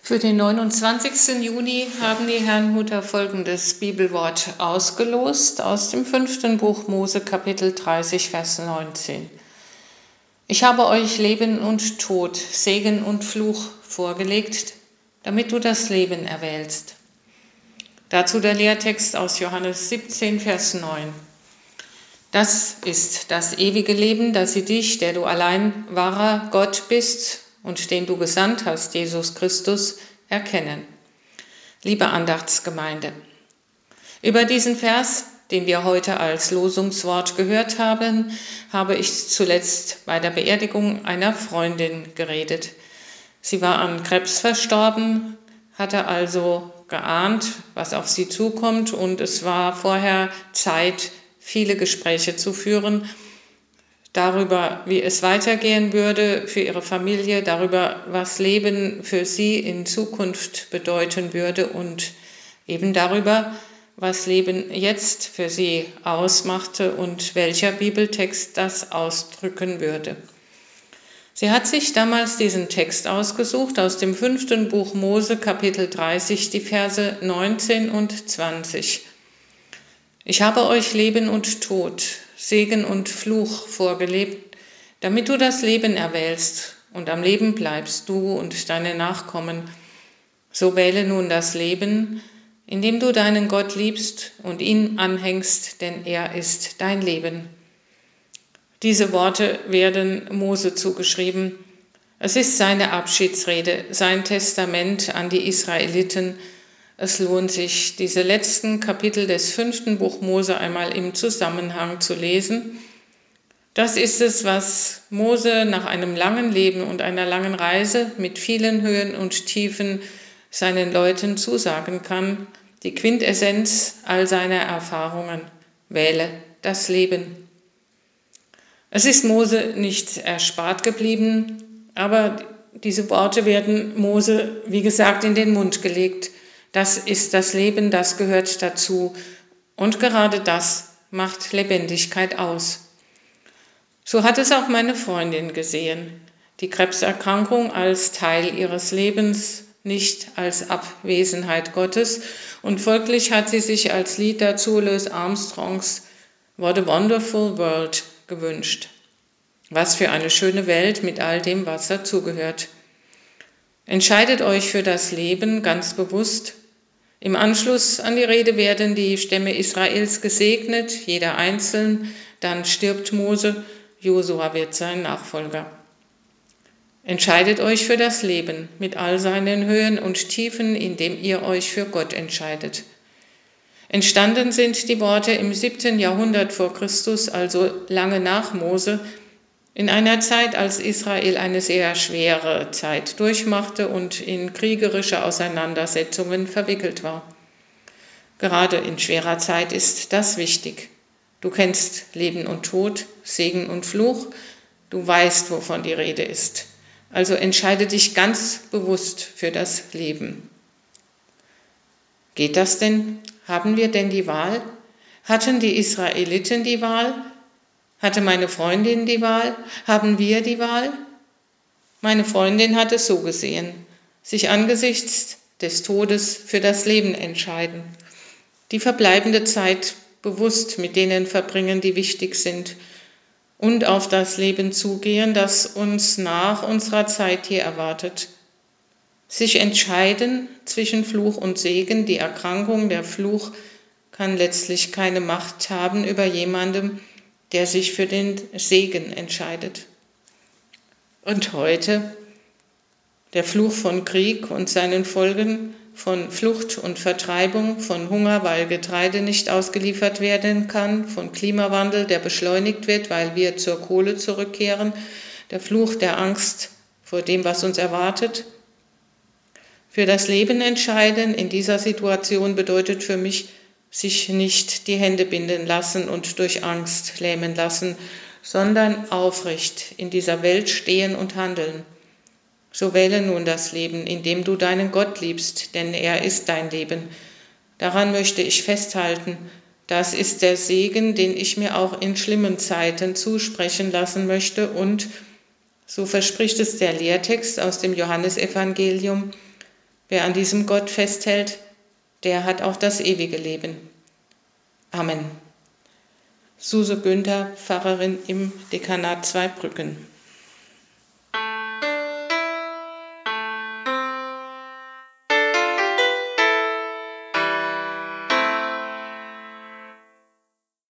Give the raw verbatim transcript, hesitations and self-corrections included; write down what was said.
Für den neunundzwanzigsten Juni haben die Herrnhuter folgendes Bibelwort ausgelost aus dem fünften Buch Mose, Kapitel dreißig, Vers neunzehn. Ich habe euch Leben und Tod, Segen und Fluch vorgelegt, damit du das Leben erwählst. Dazu der Lehrtext aus Johannes siebzehn, Vers neun. Das ist das ewige Leben, dass sie dich, der du allein wahrer Gott bist und den du gesandt hast, Jesus Christus, erkennen. Liebe Andachtsgemeinde, über diesen Vers, den wir heute als Losungswort gehört haben, habe ich zuletzt bei der Beerdigung einer Freundin geredet. Sie war an Krebs verstorben, hatte also geahnt, was auf sie zukommt, und es war vorher Zeit, viele Gespräche zu führen darüber, wie es weitergehen würde für ihre Familie, darüber, was Leben für sie in Zukunft bedeuten würde und eben darüber, was Leben jetzt für sie ausmachte und welcher Bibeltext das ausdrücken würde. Sie hat sich damals diesen Text ausgesucht aus dem fünften Buch Mose, Kapitel dreißig, die Verse neunzehn und zwanzig. Ich habe euch Leben und Tod, Segen und Fluch vorgelebt, damit du das Leben erwählst und am Leben bleibst, du und deine Nachkommen. So wähle nun das Leben, indem du deinen Gott liebst und ihn anhängst, denn er ist dein Leben. Diese Worte werden Mose zugeschrieben. Es ist seine Abschiedsrede, sein Testament an die Israeliten. Es lohnt sich, diese letzten Kapitel des fünften Buch Mose einmal im Zusammenhang zu lesen. Das ist es, was Mose nach einem langen Leben und einer langen Reise mit vielen Höhen und Tiefen seinen Leuten zusagen kann. Die Quintessenz all seiner Erfahrungen: Wähle das Leben. Es ist Mose nicht erspart geblieben, aber diese Worte werden Mose, wie gesagt, in den Mund gelegt. Das ist das Leben, das gehört dazu. Und gerade das macht Lebendigkeit aus. So hat es auch meine Freundin gesehen. Die Krebserkrankung als Teil ihres Lebens, nicht als Abwesenheit Gottes. Und folglich hat sie sich als Lied dazu Louis Armstrongs What a Wonderful World gewünscht. Was für eine schöne Welt mit all dem, was dazugehört. Entscheidet euch für das Leben ganz bewusst. Im Anschluss an die Rede werden die Stämme Israels gesegnet, jeder einzeln, dann stirbt Mose, Josua wird sein Nachfolger. Entscheidet euch für das Leben mit all seinen Höhen und Tiefen, indem ihr euch für Gott entscheidet. Entstanden sind die Worte im siebten Jahrhundert vor Christus, also lange nach Mose, in einer Zeit, als Israel eine sehr schwere Zeit durchmachte und in kriegerische Auseinandersetzungen verwickelt war. Gerade in schwerer Zeit ist das wichtig. Du kennst Leben und Tod, Segen und Fluch, du weißt, wovon die Rede ist. Also entscheide dich ganz bewusst für das Leben. Geht das denn? Haben wir denn die Wahl? Hatten die Israeliten die Wahl? Hatte meine Freundin die Wahl? Haben wir die Wahl? Meine Freundin hat es so gesehen: sich angesichts des Todes für das Leben entscheiden. Die verbleibende Zeit bewusst mit denen verbringen, die wichtig sind, und auf das Leben zugehen, das uns nach unserer Zeit hier erwartet. Sich entscheiden zwischen Fluch und Segen. Die Erkrankung, der Fluch, kann letztlich keine Macht haben über jemandem, der sich für den Segen entscheidet. Und heute der Fluch von Krieg und seinen Folgen, von Flucht und Vertreibung, von Hunger, weil Getreide nicht ausgeliefert werden kann, von Klimawandel, der beschleunigt wird, weil wir zur Kohle zurückkehren, der Fluch der Angst vor dem, was uns erwartet. Für das Leben entscheiden in dieser Situation bedeutet für mich, sich nicht die Hände binden lassen und durch Angst lähmen lassen, sondern aufrecht in dieser Welt stehen und handeln. So wähle nun das Leben, indem du deinen Gott liebst, denn er ist dein Leben. Daran möchte ich festhalten. Das ist der Segen, den ich mir auch in schlimmen Zeiten zusprechen lassen möchte, und so verspricht es der Lehrtext aus dem Johannesevangelium: Wer an diesem Gott festhält, der hat auch das ewige Leben. Amen. Suse Günther, Pfarrerin im Dekanat Zweibrücken.